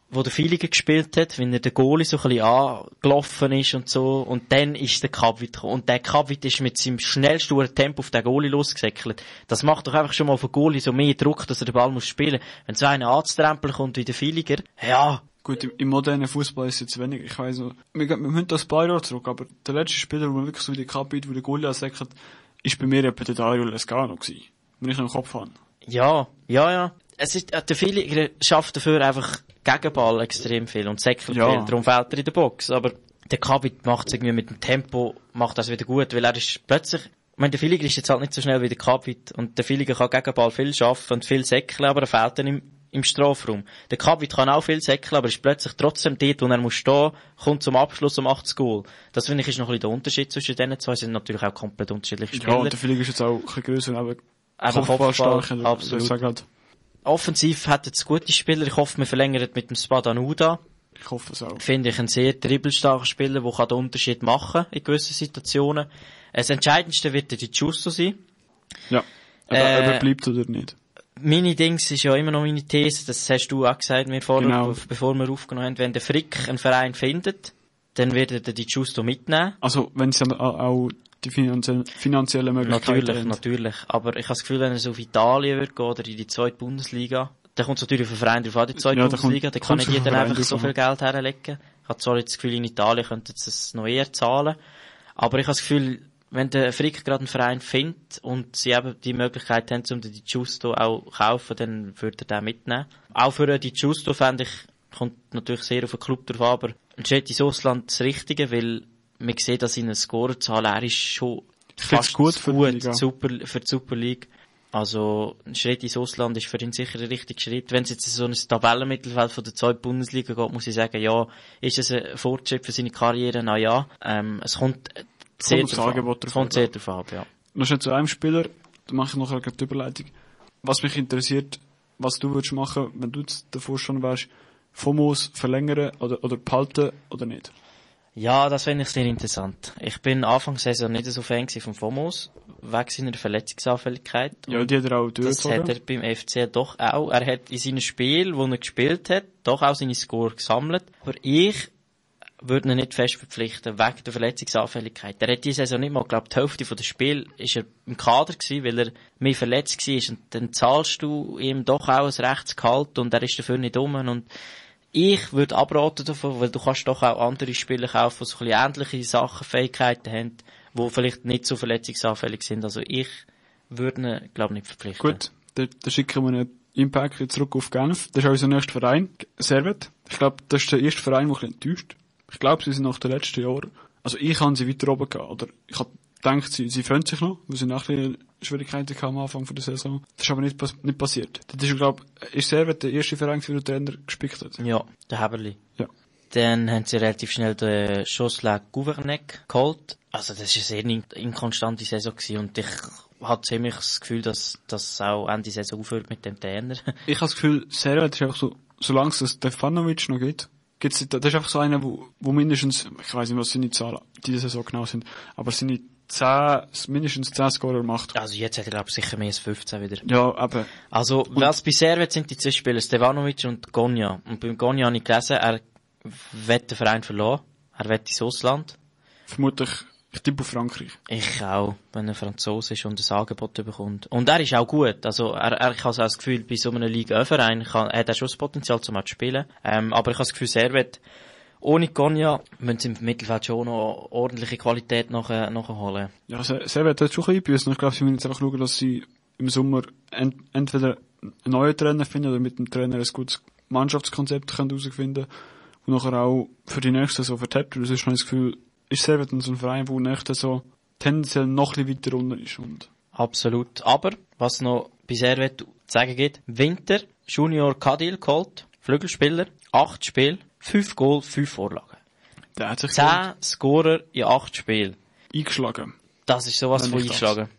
wo der Filiger gespielt hat, wenn er den Goalie so ein bisschen angelaufen ist und so, und dann ist der Kabwit gekommen. Und der Kabwit ist mit seinem schnell sturen Tempo auf den Goalie losgesäckelt. Das macht doch einfach schon mal auf den Goalie so mehr Druck, dass er den Ball muss spielen. Wenn so einer anzutrempeln kommt wie der Filiger, ja. Gut, im, im modernen Fußball ist es jetzt weniger. Ich weiss noch, wir, wir müssen das ein paar Jahre zurück, aber der letzte Spieler, wo wirklich so wie der Kabwit, wo der Goalie ansäckelt, ist bei mir etwa der Dario Lescano gewesen. Wenn ich noch im Kopf habe. Ja, ja, ja. Es ist, der Filiger schafft dafür einfach Gegenball extrem viel und säckelt ja. viel, darum fällt er in der Box. Aber der Kabit macht es irgendwie mit dem Tempo, macht das wieder gut, weil er ist plötzlich, ich meine, der Filiger ist jetzt halt nicht so schnell wie der Kabit und der Filiger kann Gegenball viel schaffen und viel säckeln, aber er fehlt dann im, im Strafraum. Der Kabit kann auch viel säckeln, aber ist plötzlich trotzdem dort, wo er muss stehen, kommt zum Abschluss um achtzig Goal. Das finde ich ist noch ein bisschen der Unterschied zwischen denen zwei, sind natürlich auch komplett unterschiedliche Spieler. Ja, und der Filiger ist jetzt auch ein bisschen grösser, aber aber Kopfballstark, absolut. Offensiv hat jetzt gute Spieler. Ich hoffe, wir verlängern mit dem Spadanuda. Ich hoffe es auch. Finde ich einen sehr dribbelstarken Spieler, der den Unterschied machen kann in gewissen Situationen. Das Entscheidendste wird der Giusto sein. Ja. Ob äh, er bleibt oder nicht. Meine Dings ist ja immer noch meine These, das hast du auch gesagt mir vorher, genau. bevor wir aufgenommen haben. Wenn der Frick einen Verein findet, dann wird er den Giusto mitnehmen. Also, wenn es auch die finanzielle, finanzielle Möglichkeiten Natürlich, haben. natürlich. Aber ich habe das Gefühl, wenn er so auf Italien wird gehen oder in die zweite Bundesliga, dann kommt es natürlich auf den Verein drauf an, die zweite ja, Bundesliga, da kann nicht jeder einfach so an. viel Geld herlegen. Ich habe zwar jetzt das Gefühl, in Italien könnten sie es noch eher zahlen, aber ich habe das Gefühl, wenn der Frick gerade einen Verein findet und sie eben die Möglichkeit haben, um den Di Giusto auch zu kaufen, dann würde er den mitnehmen. Auch für den Di Giusto fände ich, kommt natürlich sehr auf den Club drauf an, aber ein Schritt ins Ausland das Richtige, weil man sieht, dass in der Scorerzahl, er ist schon fast gut für die Liga. Super, für die Super League. Also, ein Schritt ins Ausland ist für ihn sicher der richtige Schritt. Wenn es jetzt in so ein Tabellenmittelfeld von der zweiten Bundesliga geht, muss ich sagen, ja, ist es ein Fortschritt für seine Karriere? Na ja, ähm, es kommt sehr drauf an. Es kommt sehr drauf ab, ja. Noch schnell zu einem Spieler, da mache ich noch eine Überleitung. Was mich interessiert, was du würdest machen, wenn du jetzt davor schon wärst, Fomos verlängern oder, oder behalten oder nicht? Ja, das finde ich sehr interessant. Ich bin Anfang Saison nicht so Fan von Fomos, wegen seiner Verletzungsanfälligkeit. Ja, die hat er auch durchgezogen. Das hat er beim F C doch auch. Er hat in seinen Spielen, wo er gespielt hat, doch auch seine Score gesammelt. Aber ich würde ihn nicht fest verpflichten, wegen der Verletzungsanfälligkeit. Er hat diese Saison nicht mal, glaube die Hälfte von den Spielen ist er im Kader gewesen, weil er mehr verletzt war. Und dann zahlst du ihm doch auch ein Rechtsgehalt und er ist dafür nicht um. Und ich würde abraten davon, weil du kannst doch auch andere Spieler kaufen, die so ein bisschen ähnliche Sachen, Fähigkeiten haben, die vielleicht nicht so verletzungsanfällig sind. Also ich würde ihn, glaube ich, nicht verpflichten. Gut, dann da schicken wir einen Impact zurück auf Genf. Das ist unser nächster Verein, Servet. Ich glaube, das ist der erste Verein, der ein bisschen enttäuscht. Ich glaube, sie sind nach den letzten Jahren, also ich habe sie weiter oben gehabt, oder ich habe gedacht, sie, sie freuen sich noch, weil sie nach den Schwierigkeiten am Anfang der Saison. Das ist aber nicht, nicht passiert. Das ist, glaube ich, ist Servet der erste Verein, der den Trainer gespickt hat. Ja, der Heberli. Ja. Dann haben sie relativ schnell den Jocelyn Gouverneck geholt. Also das war eine sehr inkonstante Saison gewesen und ich habe ziemlich das Gefühl, dass das auch Ende Saison aufhört mit dem Trainer. Ich habe das Gefühl, Servet ist einfach so, solange es Stefanovic noch gibt, gibt's, das ist einfach so einer, wo, wo mindestens, ich weiss nicht, was seine Zahlen diese Saison genau sind, aber seine zehn, mindestens zehn Scorer macht. Also jetzt hat er, glaube ich, sicher mehr als fünfzehn wieder. Ja, aber. Also, was bei Servet sind die zwei Spieler, Stevanovic und Gonja. Und beim Gonja habe ich gelesen, er will den Verein verlassen. Er will ins Ausland. Vermutlich, ich tippe auf Frankreich. Ich auch, wenn er Franzose ist und ein Angebot bekommt. Und er ist auch gut. Also, er, er, ich habe also das Gefühl, bei so einem Liga-Verein kann, er hat schon das Potenzial, um zu spielen. Ähm, aber ich habe das Gefühl, Servet, ohne Gonja, müssen sie im Mittelfeld schon noch ordentliche Qualität nachholen. Nach ja, Servet hat schon ein bisschen eingebüßt. Ich glaube, sie müssen jetzt einfach schauen, dass sie im Sommer ent entweder einen neuen Trainer finden oder mit dem Trainer ein gutes Mannschaftskonzept können herausfinden und nachher auch für die nächste Saison vertappt. Das ist schon das Gefühl, ist Servet so ein Verein, der nächste so tendenziell noch ein bisschen weiter unten ist. Und absolut. Aber, was noch bei Servet zu sagen gibt, Winter, Junior Cadil geholt, Flügelspieler, acht Spiele, fünf Goal, fünf Vorlagen. Der hat sich zehn Scorer in acht Spielen. Eingeschlagen. Das ist sowas von eingeschlagen.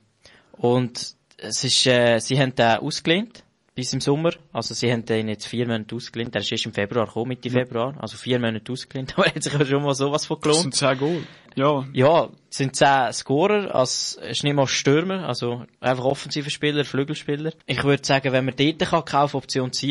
Und es ist, äh, sie haben den ausgelehnt bis im Sommer. Also sie haben den jetzt vier Monate ausgelehnt. Der ist erst im Februar gekommen, Mitte ja. Februar. Also vier Monate ausgelehnt. Aber er hat sich aber schon mal sowas von gelohnt. Das sind zehn Goal. Ja. Ja, es sind zehn Scorer, als, es ist nicht mal Stürmer, also einfach offensive Spieler, Flügelspieler. Ich würde sagen, wenn man dort kann Kaufoption ziehen,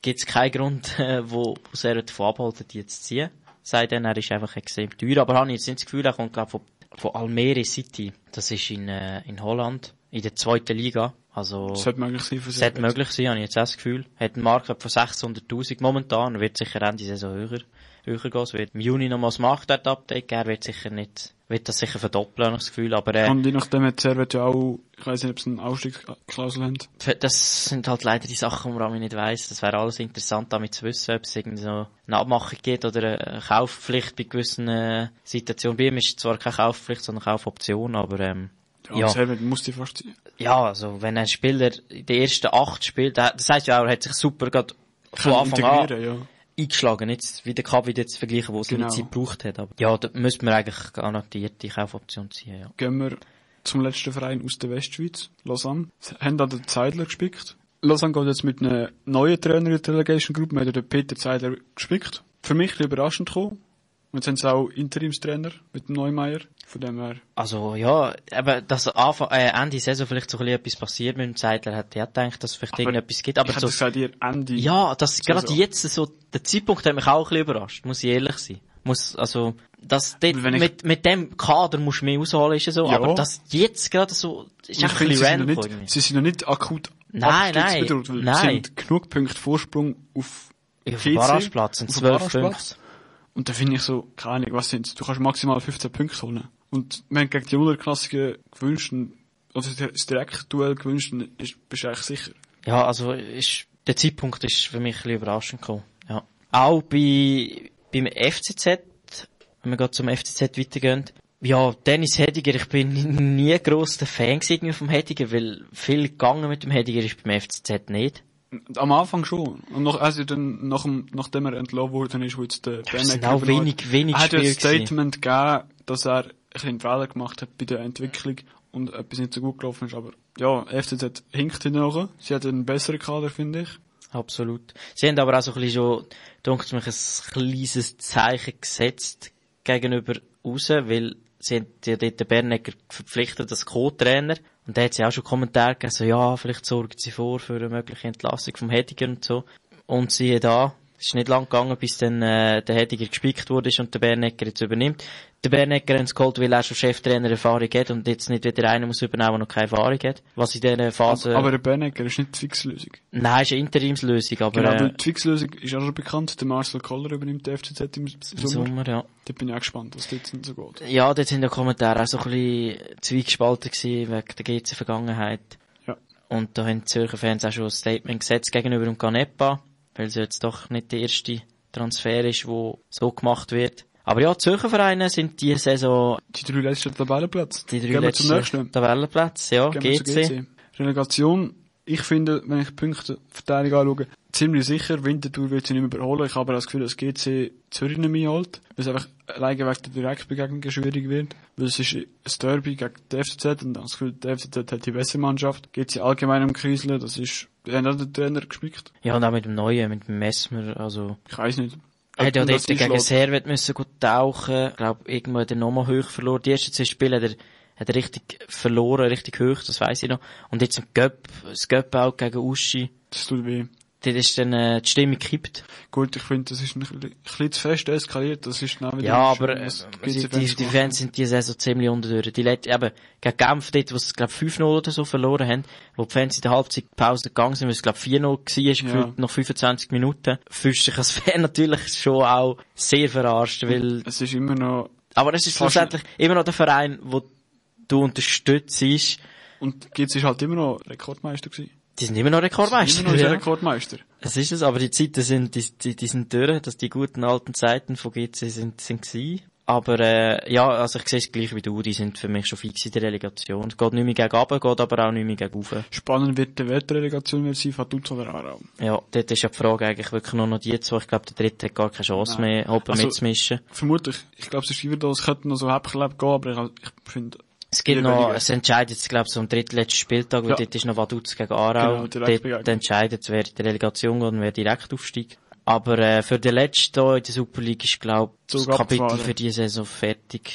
gibt es keinen Grund, äh, wo, wo sehr davon abhalten, die zu ziehen. Sei denn, er ist einfach extrem teuer. Aber habe ich jetzt nicht das Gefühl, er kommt, glaube ich, von, von Almere City. Das ist in, äh, in Holland, in der zweiten Liga. Also, das sollte möglich sein für sie. Sollte möglich sein, habe ich jetzt auch das Gefühl. Hat einen Marktwert von sechshunderttausend momentan, wird sicher Ende Saison höher, höher gehen. Es wird im Juni noch mal das Marktwert-Update geben, wird sicher nicht, wird das sicher verdoppeln, habe ich das Gefühl. Aber, äh, und je nachdem hat Servet ja auch, ich weiss nicht, ob sie eine Ausstiegsklausel haben. Das sind halt leider die Sachen, die man nicht weiss. Das wäre alles interessant, damit zu wissen, ob es irgendwie so eine Abmachung gibt oder eine Kaufpflicht bei gewissen äh, Situationen. Bei ihm ist zwar keine Kaufpflicht, sondern Kaufoption, aber ähm, ja, ja. Servet muss die fast sein. Ja, also wenn ein Spieler in den ersten acht spielt, das heisst ja auch, er hat sich super gerade von Anfang an ja. eingeschlagen. Jetzt wie der Kavi jetzt vergleichen, wo es genau. eine Zeit gebraucht hat. Aber ja, da müsste man eigentlich garantiert die Kaufoption ziehen. Ja. Gehen wir zum letzten Verein aus der Westschweiz, Lausanne. Sie haben da den Zeidler gespickt. Lausanne geht jetzt mit einem neuen Trainer in der Delegation Group. Wir haben den Peter Zeidler gespickt. Für mich überraschend gekommen. Und jetzt haben sie auch Interimstrainer mit dem Neumeier. Von dem her. Also, ja, eben, dass Anfang, äh, Ende Saison vielleicht so ein bisschen etwas passiert mit dem Zeitler, hätte ich auch gedacht, dass es vielleicht aber irgendetwas gibt. Aber ich so, hätte gesagt, ihr Ende. Ja, das, Saison. Gerade jetzt, so, der Zeitpunkt hat mich auch ein bisschen überrascht, muss ich ehrlich sein. Muss, also, das, dort, mit, ich, mit dem Kader musst du mehr rausholen, ist ja so. Ja. Aber das jetzt gerade so, ist einfach ein bisschen random. Nicht, sie sind noch nicht akut nein, nein, bedroht, weil nein. sie haben genug Punkte Vorsprung auf, ja, auf den Barrageplatz und zwölf Punkte. Und da finde ich so, keine Ahnung, was sind's? Du kannst maximal fünfzehn Punkte holen. Und wir haben gegen die Unterklassiker gewünscht, also das Direktduell gewünscht, ist, bist du eigentlich sicher? Ja, also, ist, der Zeitpunkt ist für mich ein bisschen überraschend gekommen. Ja. Auch bei, beim F C Z, wenn wir gerade zum F C Z weitergehen. Ja, Dennis Hediger, ich bin nie gross der Fan gewesen vom Hediger, weil viel gegangen mit dem Hediger ist beim F C Z nicht. Am Anfang schon. Und noch, also dann, nach dem, nachdem er entlassen worden ist, wo jetzt der Bernecker auch wenig, wenig er hat ja ein Statement gegeben, dass er ein bisschen Fehler gemacht hat bei der Entwicklung und etwas nicht so gut gelaufen ist. Aber ja, F C Z hinkt hinten. Sie hat einen besseren Kader, finde ich. Absolut. Sie haben aber auch so ein bisschen schon, denke ich, ein kleines Zeichen gesetzt gegenüber raus, weil sie haben ja dort den Bernecker verpflichtet als Co-Trainer. Und da hat sie auch schon Kommentare gegeben, so, ja, vielleicht sorgen sie vor für eine mögliche Entlassung vom Hediger und so. Und siehe da, es ist nicht lang gegangen, bis dann äh, der Hediger gespickt wurde und der Bernecker jetzt übernimmt. Der Bernecker hat es geholt, weil er schon Cheftrainer Erfahrung hat und jetzt nicht wieder einer muss übernehmen, der noch keine Erfahrung hat. Was in dieser Phase... Aber, aber der Bernecker ist nicht die Fixlösung. Nein, ist eine Interimslösung, aber... Genau, äh, die Fixlösung ist auch schon bekannt. Der Marcel Koller übernimmt der F C Z im Sommer. Sommer, ja. Da bin ich auch gespannt, was dort so geht. Ja, dort sind die Kommentare auch so ein bisschen zweigespalten gewesen, wegen der G C-Vergangenheit. Ja. Und da haben die Zürcher Fans auch schon ein Statement gesetzt gegenüber dem Canepa, weil es jetzt doch nicht der erste Transfer ist, der so gemacht wird. Aber ja, die Zürcher Vereine sind diese Saison... Die drei letzten Tabellenplätze. Die drei letzten Tabellenplätze, ja, G C. G C. Relegation, ich finde, wenn ich die Punkteverteilung anschaue, ziemlich sicher, Winterthur wird sie nicht mehr überholen. Ich habe aber das Gefühl, dass G C Zürich nicht mehr holt, weil es einfach alleine wegen der Direktbegegnung schwierig wird. Weil es ist ein Derby gegen die F C Z und das Gefühl, die F C Z hat die bessere Mannschaft. G C allgemein am Kriseln, das ist, wir haben auch den Trainer gespickt. Ja, und auch mit dem Neuen, mit dem Messmer, also... Ich weiss nicht. Er hat ja dort gegen Servet müssen gut tauchen. Ich glaube, irgendwo hat er nochmal hoch verloren. Die ersten zwei Spiele hat er, hat er richtig verloren, richtig hoch, das weiss ich noch. Und jetzt im Göpp, das Göpp auch gegen Uschi. Das tut weh. Dort ist dann, äh, die Stimmung gekippt. Gut, ich finde, das ist ein bisschen zu fest eskaliert, das ist genau wieder... Ja, aber, äh, die, die, die Fans sind diese Saison ziemlich unterdurch. Die letzte, eben, gegen Genf dort, wo sie, glaub, fünf null oder so verloren haben, wo die Fans in der Halbzeitpause gegangen sind, weil es, glaub, vier null war, ist gefühlt ja. Noch fünfundzwanzig Minuten. Fühlst dich als Fan natürlich schon auch sehr verarscht, weil... Es ist immer noch... Aber es ist schlussendlich immer noch der Verein, wo du unterstützt. Und G C ist halt immer noch Rekordmeister gewesen. Die sind immer noch Rekordmeister. Immer noch ja. Rekordmeister. Es ist es, aber die Zeiten sind, die, die, die sind durch, dass die guten alten Zeiten von G C sind, sind gewesen. Aber, äh, ja, also ich sehe es gleich wie du, die sind für mich schon fix in der Relegation. Es geht nicht mehr gegen runter, geht aber auch nicht mehr gegen rauf. Spannend wird die Wertrelegation wird sein, Vaduz oder Aarau. Ja, dort ist ja die Frage eigentlich wirklich nur noch die zwei. Ich glaube, der dritte hat gar keine Chance Nein. mehr, Hoppen also, mitzumischen. Vermutlich. Ich glaube, es ist wieder da, es könnte noch so Häppchenleb gehen, aber ich, ich finde, es gibt noch, es entscheidet jetzt, glaube ich, so am drittletzten Spieltag, weil ja. Dort ist noch Vaduz gegen Aarau. Genau, dort entscheidet, wer in die Relegation geht und wer direkt aufsteigt. Aber, äh, für den letzten hier in der Super League ist, glaube ich, das Kapitel abgefahren. Für diese Saison fertig, ja.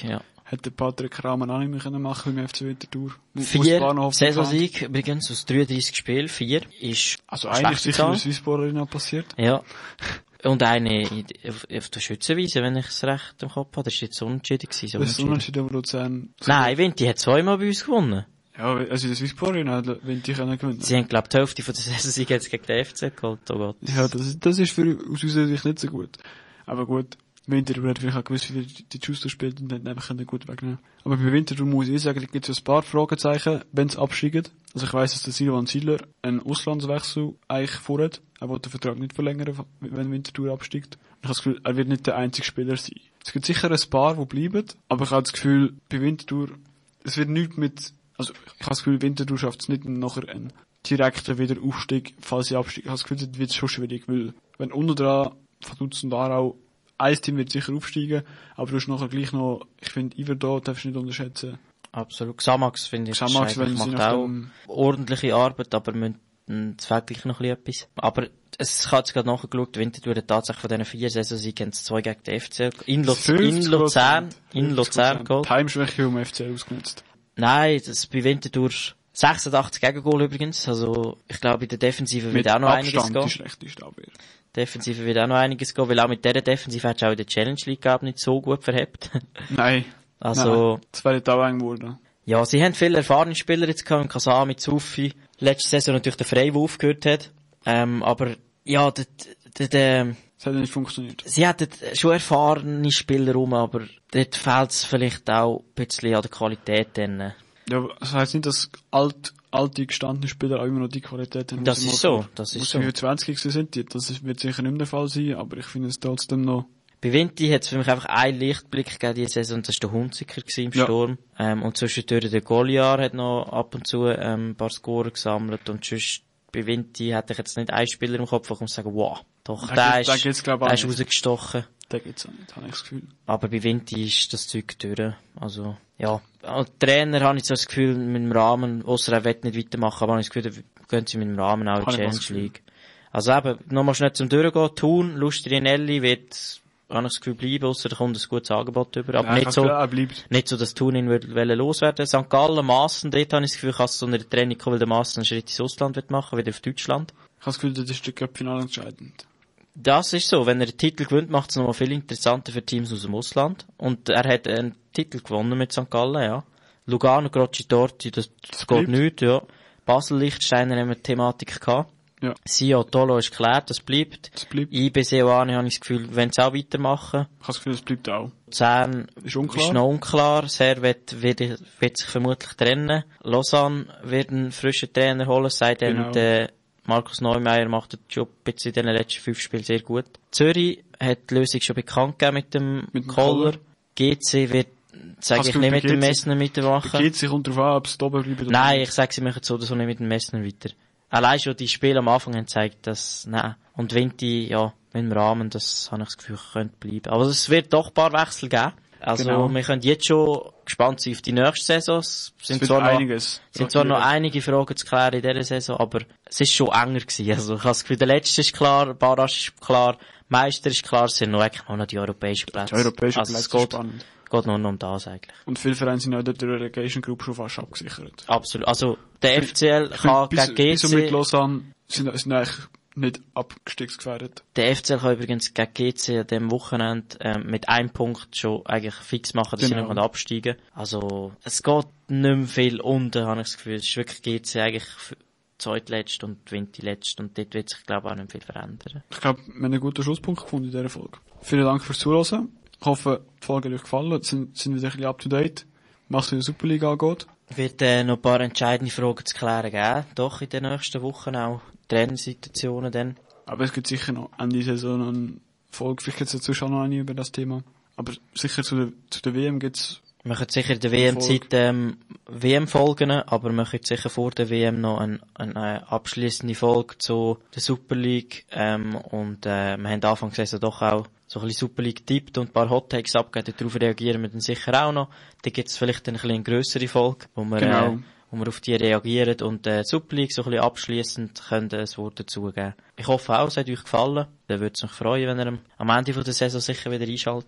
hätte Patrick Rahmen auch nicht mehr können machen beim F C Winterthur. Vier Saisonsieg, übrigens aus dreiunddreissig Spielen, vier ist also eigentlich sicher in der Swissball Arena passiert. Ja. Und eine auf, auf der Schützenwiese, wenn ich es recht im Kopf habe, das war jetzt unentschieden gewesen. So das ist unentschieden, aber Luzern... Nein, Vinti hat zweimal bei uns gewonnen. Ja, also in der Swissball Arena hat Vinti können gewinnen. Sie haben, glaube ich, die Hälfte von der Saisonsieg jetzt gegen den F C geholt, oh Gott. Ja, das ist, das ist für, aus unserer Sicht nicht so gut. Aber gut. Winterthur hat vielleicht auch gewusst, wie die Schuster spielt und dann einfach gut wegnehmen. Aber bei Winterthur muss ich sagen, da gibt es ein paar Fragezeichen, wenn sie absteigen. Also ich weiss, dass der Silvan Zidler einen Auslandswechsel eigentlich vorhat. Er will den Vertrag nicht verlängern, wenn Winterthur absteigt. Und ich habe das Gefühl, er wird nicht der einzige Spieler sein. Es gibt sicher ein paar, die bleiben, aber ich habe das Gefühl, bei Winterthur, es wird nichts mit, also ich habe das Gefühl, Winterthur schafft es nicht nachher einen direkten Wiederaufstieg, falls sie absteigen. Ich habe das Gefühl, das wird schon schwierig, weil wenn unten dran Vaduz und Aarau ein Team wird sicher aufsteigen, aber du hast nachher gleich noch, ich finde, Iverdor darfst du nicht unterschätzen. Absolut. Xamax, finde ich, Xamax, wenn macht sie auch dem... ordentliche Arbeit, aber es fehlt gleich noch etwas. Aber es hat jetzt gerade nachgeschaut, Winterthur hat tatsächlich von diesen vier Saisonsiegen zwei gegen den F C in, Luz in Luzern, in Luzern geholt. Heimschwäche um F C ausgenutzt. Nein, das ist bei Winterthur sechsundachtzig Gegengol übrigens, also ich glaube in der Defensive wird auch noch einiges gehen. Die schlechteste Abwehr. Defensive wird auch noch einiges gehen, weil auch mit dieser Defensive hat es auch in der Challenge League glaub, nicht so gut verhebt. Nein. Also, Nein, das wäre jetzt auch eng geworden. Ja, sie haben viele erfahrene Spieler jetzt gehabt, Kasami, Zufi, letzte Saison natürlich der Frey, der aufgehört hat. Ähm, aber, ja, der, der, der, es hat nicht funktioniert. Sie hatten schon erfahrene Spieler rum, aber dort fehlt es vielleicht auch ein bisschen an der Qualität dann. Ja, das heisst nicht, dass alt, alte, gestandene Spieler auch immer noch die Qualität haben. Das ist so, das ist so. Wie zwanzig sind die, das wird sicher nicht mehr der Fall sein, aber ich finde es trotzdem noch... Bei Vinti hat es für mich einfach einen Lichtblick gegeben diese Saison, das war der Hunziker im ja. Sturm. Ähm, und zwischendurch der Goliar hat noch ab und zu ähm, ein paar Scorer gesammelt und sonst bei Vinti hatte ich jetzt nicht einen Spieler im Kopf, wo ich muss sagen, wow, doch, da der ist, ist, der ist rausgestochen. Der geht's auch nicht, habe ich das Gefühl. Aber bei Vinti ist das Zeug durch. Also, ja. Als Trainer habe ich so das Gefühl, mit dem Rahmen, ausser er will nicht weitermachen, aber habe ich das Gefühl, da gehen sie mit dem Rahmen auch in die Challenge League. Also eben, nochmal schnell zum Durchgehen. Thun, Lustrinelli wird, habe ich das Gefühl, bleiben, ausser da kommt ein gutes Angebot über. Aber ja, nicht so, nicht so, dass Thun ihn will loswerden. Sankt Gallen, Maassen, dort habe ich das Gefühl, kann es so eine Training kommen, weil der Maassen einen Schritt ins Ausland wird machen, wieder auf Deutschland. Ich habe das Gefühl, das ist der Cup-Finale entscheidend. Das ist so. Wenn er den Titel gewinnt, macht es nochmal viel interessanter für Teams aus dem Ausland. Und er hat einen Titel gewonnen mit Sankt Gallen, ja. Lugano, Crocitorti, das, das geht nicht, ja. Basel, Liechtensteiner haben wir die Thematik gehabt. Ja. Sio, Tolo ist klar, das bleibt. Das bleibt. I B C Oane habe ich das Gefühl, wenn sie auch weitermachen. Ich habe das Gefühl, das bleibt auch. Luzern ist, unklar. ist noch unklar. Servet wird, wird sich vermutlich trennen. Lausanne wird einen frischen Trainer holen, seitdem genau. der Markus Neumeier macht den Job jetzt in den letzten fünf Spielen sehr gut. Zürich hat die Lösung schon bekannt gegeben mit dem, mit dem Kohler. G C wird, sage ich, nicht mit dem Messner weitermachen. G C kommt darauf an, ob es da oben bleibt oder Nein, ich sage, sie machen so oder so nicht mit dem Messner weiter. Allein schon die Spiele am Anfang haben gezeigt, dass, nein. Und Vinti, ja, mit dem Rahmen, das habe ich das Gefühl, könnte bleiben. Aber es wird doch ein paar Wechsel geben. Also, genau. Wir können jetzt schon gespannt sein auf die nächste Saison. Es sind zwar noch, einiges. sind zwar noch einige Fragen zu klären in dieser Saison, aber es ist schon enger gewesen. Also, ich habe das Gefühl, der letzte ist klar, Barrage ist klar, Meister ist klar, es sind noch eigentlich noch die europäischen Plätze. Die europäischen also, Plätze sind spannend. Es geht nur noch um das eigentlich. Und viele Vereine sind auch in der Relegation Group schon fast abgesichert. Absolut. Also, der F C L kann bis, gegen G C... Bis mit Lausanne sind, sind eigentlich nicht abstiegsgefährdet. Der F C L kann übrigens gegen G C an diesem Wochenende ähm, mit einem Punkt schon eigentlich fix machen, dass genau. sie nicht absteigen. Also, es geht nicht mehr viel unten, habe ich das Gefühl. Es ist wirklich G C eigentlich zweitletzt und Vinti letzt und dort wird sich, glaube ich, auch nicht viel verändern. Ich glaube, wir haben einen guten Schlusspunkt gefunden in dieser Folge. Vielen Dank fürs Zuhören. Ich hoffe, die Folge hat euch gefallen. Sind, sind wieder ein bisschen up to date. Was in der Superliga angeht. Wird äh, noch ein paar entscheidende Fragen zu klären geben. Doch in den nächsten Wochen auch Trainersituationen dann. Aber es gibt sicher noch Ende der Saison noch eine Folge. Vielleicht gibt es dazu schon noch eine über das Thema. Aber sicher zu der, zu der W M gibt es... Wir machen sicher in der W M-Zeit ähm, W M-Folgen, aber wir machen sicher vor der W M noch eine, eine abschliessende Folge zu der Super League. Ähm, und äh, wir haben Anfang der Saison doch auch so ein bisschen Super League getippt und ein paar Hot Takes abgegeben. Darauf reagieren wir dann sicher auch noch. Da gibt es vielleicht ein bisschen eine grössere Folge, wo wir, genau. äh, wo wir auf die reagieren und äh, Super League so ein bisschen abschliessend können ein Wort dazugeben. Ich hoffe auch, es hat euch gefallen. Dann würde es mich freuen, wenn ihr am Ende der Saison sicher wieder einschaltet.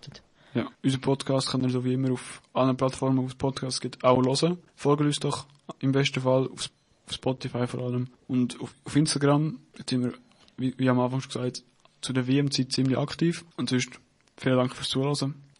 Ja, unser Podcast kann ihr so wie immer auf allen Plattformen, wo es Podcasts gibt, auch hören. Folgt uns doch im besten Fall auf, auf Spotify vor allem. Und auf, auf Instagram sind wir, wie, wie am Anfang schon gesagt, zu der W M-Zeit ziemlich aktiv. Und sonst, vielen Dank fürs Zuhören.